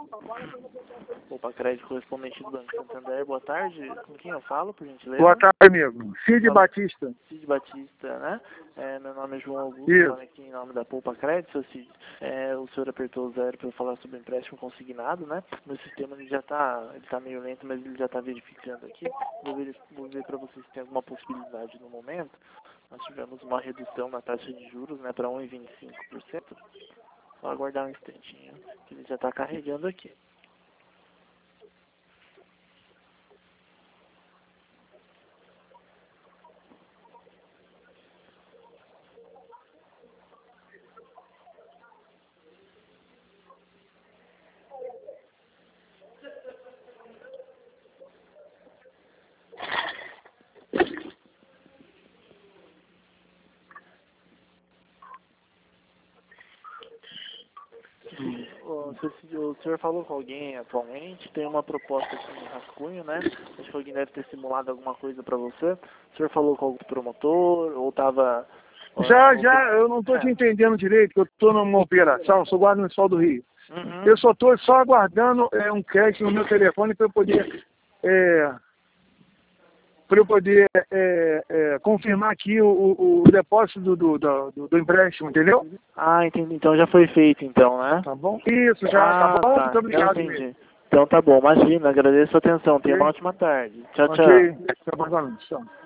Opa, crédito correspondente do Banco Santander, boa tarde. Com quem eu falo, por gentileza? Boa tarde, amigo. Cid Batista. Cid Batista, né? Meu nome é João Augusto, Isso. falando aqui em nome da Poupa Crédito, seu Cid. O senhor apertou o 0 para eu falar sobre o empréstimo consignado, né? Meu sistema ele tá meio lento, mas ele já está verificando aqui. Vou ver para vocês se tem alguma possibilidade no momento. Nós tivemos uma redução na taxa de juros, né, para 1,25%. Só aguardar um instantinho, que ele já está carregando aqui. O senhor falou com alguém atualmente, tem uma proposta aqui em rascunho, né? Acho que alguém deve ter simulado alguma coisa para você. O senhor falou com algum promotor ou estava... Já, eu não estou te entendendo direito, que eu estou numa operação, sou guarda municipal do Rio. Uhum. Eu só estou aguardando um crédito no meu telefone para eu poder confirmar aqui o depósito do empréstimo, entendeu? Ah, entendi. Então já foi feito, então, né? Tá bom? Isso, já tá bom? Tá. Muito obrigado. Entendi. Então tá bom, imagina, agradeço a atenção. Tenha uma ótima tarde. Tchau, tchau. Ok, tá bom, tchau.